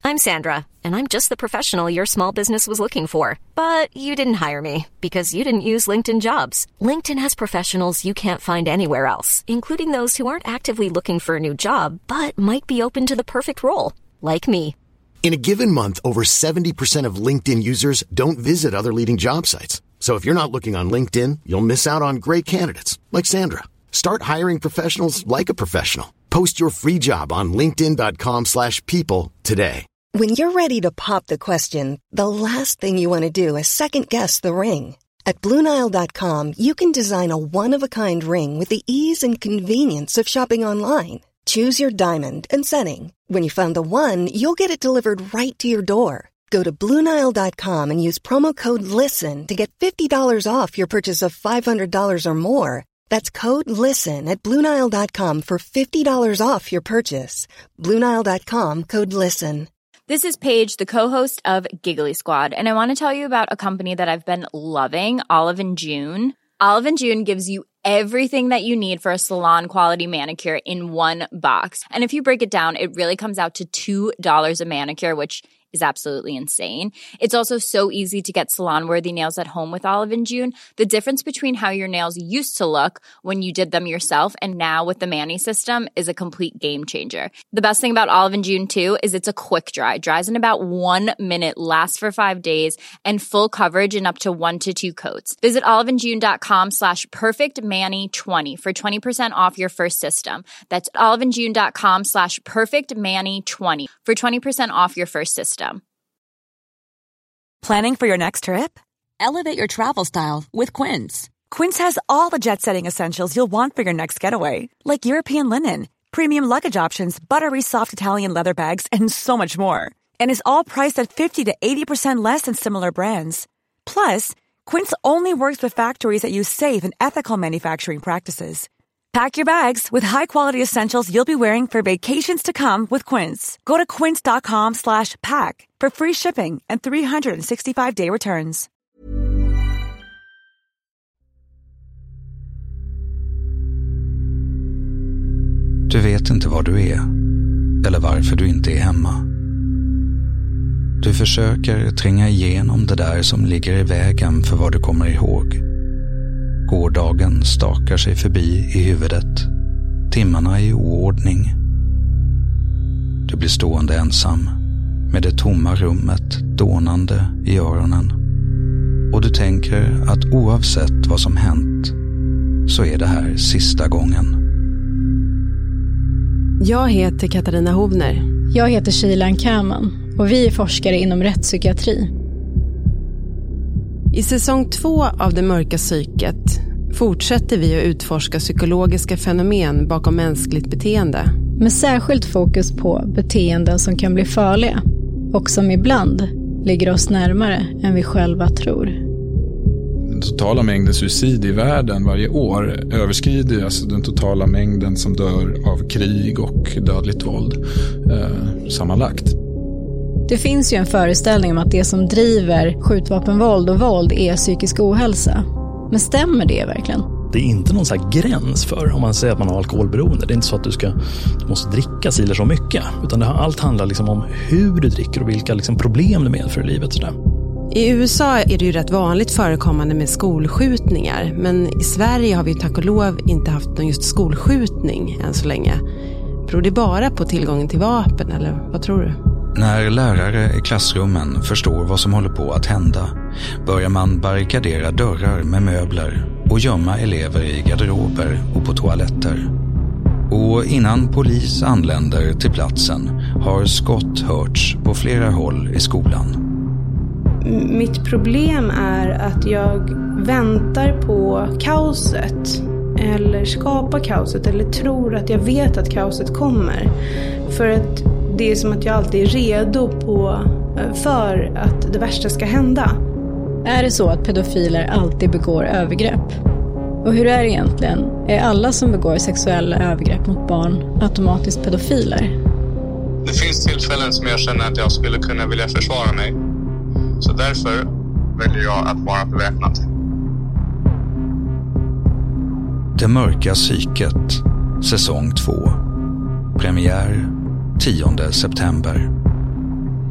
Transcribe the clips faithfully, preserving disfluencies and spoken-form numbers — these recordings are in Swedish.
I'm Sandra, and I'm just the professional your small business was looking for. But you didn't hire me because you didn't use LinkedIn Jobs. LinkedIn has professionals you can't find anywhere else, including those who aren't actively looking for a new job, but might be open to the perfect role, like me. In a given month, over seventy percent of LinkedIn users don't visit other leading job sites. So if you're not looking on LinkedIn, you'll miss out on great candidates, like Sandra. Start hiring professionals like a professional. Post your free job on linkedin.com slash people today. When you're ready to pop the question, the last thing you want to do is second-guess the ring. At Blue Nile dot com, you can design a one-of-a-kind ring with the ease and convenience of shopping online. Choose your diamond and setting. When you find the one, you'll get it delivered right to your door. Go to Blue Nile dot com and use promo code LISTEN to get fifty dollars off your purchase of five hundred dollars or more. That's code LISTEN at Blue Nile dot com for fifty dollars off your purchase. Blue Nile dot com, code LISTEN. This is Paige, the co-host of Giggly Squad, and I want to tell you about a company that I've been loving, Olive and June. Olive and June gives you everything that you need for a salon-quality manicure in one box. And if you break it down, it really comes out to two dollars a manicure, which is absolutely insane. It's also so easy to get salon-worthy nails at home with Olive and June. The difference between how your nails used to look when you did them yourself and now with the Mani system is a complete game changer. The best thing about Olive and June, too, is it's a quick dry. Dries in about one minute, lasts for five days, and full coverage in up to one to two coats. Visit oliveandjune.com slash perfectmani20 for twenty percent off your first system. That's oliveandjune.com slash perfectmani20 for twenty percent off your first system. Planning for your next trip? Elevate your travel style with Quince. Quince has all the jet-setting essentials you'll want for your next getaway, like European linen, premium luggage options, buttery soft Italian leather bags, and so much more. And is all priced at fifty to eighty percent less than similar brands. Plus, Quince only works with factories that use safe and ethical manufacturing practices. Pack your bags with high-quality essentials you'll be wearing for vacations to come with Quince. Go to quince.com slash pack for free shipping and three sixty-five day returns. Du vet inte var du är, eller varför du inte är hemma. Du försöker tränga igenom det där som ligger i vägen för vad du kommer ihåg. Gårdagen stakar sig förbi i huvudet. Timmarna i oordning. Du blir stående ensam med det tomma rummet dånande i öronen. Och du tänker att oavsett vad som hänt så är det här sista gången. Jag heter Katarina Hovner. Jag heter Shilan Kaman och vi är forskare inom rättspsykiatri. I säsong två av Det mörka psyket fortsätter vi att utforska psykologiska fenomen bakom mänskligt beteende. Med särskilt fokus på beteenden som kan bli farliga och som ibland ligger oss närmare än vi själva tror. Den totala mängden suicid i världen varje år överskrider alltså den totala mängden som dör av krig och dödligt våld eh, sammanlagt. Det finns ju en föreställning om att det som driver skjutvapenvåld och våld är psykisk ohälsa. Men stämmer det verkligen? Det är inte någon sån här gräns för om man säger att man har alkoholberoende. Det är inte så att du, ska, du måste dricka si eller så mycket. Utan det, allt handlar liksom om hur du dricker och vilka liksom problem det medför i livet. Sådär. I U S A är det ju rätt vanligt förekommande med skolskjutningar. Men i Sverige har vi tack och lov inte haft någon just skolskjutning än så länge. Beror det bara på tillgången till vapen eller vad tror du? När lärare i klassrummen förstår vad som håller på att hända börjar man barrikadera dörrar med möbler och gömma elever i garderober och på toaletter. Och innan polis anländer till platsen har skott hörts på flera håll i skolan. Mitt problem är att jag väntar på kaoset eller skapar kaoset eller tror att jag vet att kaoset kommer. För att det är som att jag alltid är redo på, för att det värsta ska hända. Är det så att pedofiler alltid begår övergrepp? Och hur är det egentligen? Är alla som begår sexuella övergrepp mot barn automatiskt pedofiler? Det finns tillfällen som jag känner att jag skulle kunna vilja försvara mig. Så därför väljer jag att vara beväpnad. Det mörka psyket, säsong två. Premiär tionde september.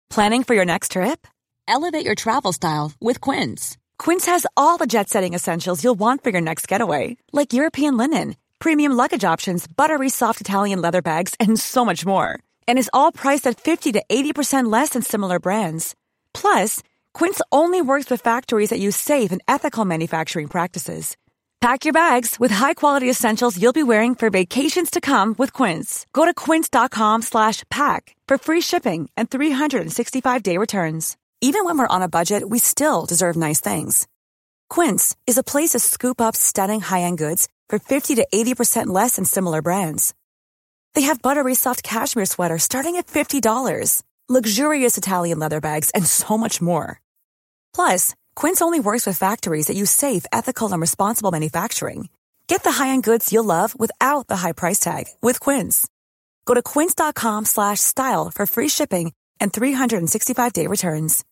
Planning for your next trip? Elevate your travel style with Quince. Quince has all the jet-setting essentials you'll want for your next getaway, like European linen, premium luggage options, buttery soft Italian leather bags, and so much more. And is all priced at fifty to eighty percent less than similar brands. Plus, Quince only works with factories that use safe and ethical manufacturing practices. Pack your bags with high-quality essentials you'll be wearing for vacations to come with Quince. Go to quince.com slash pack for free shipping and three sixty-five day returns. Even when we're on a budget, we still deserve nice things. Quince is a place to scoop up stunning high-end goods for fifty to eighty percent less than similar brands. They have buttery soft cashmere sweaters starting at fifty dollars, luxurious Italian leather bags, and so much more. Plus, Quince only works with factories that use safe, ethical, and responsible manufacturing. Get the high-end goods you'll love without the high price tag with Quince. Go to quince.com slash style for free shipping and three sixty-five day returns.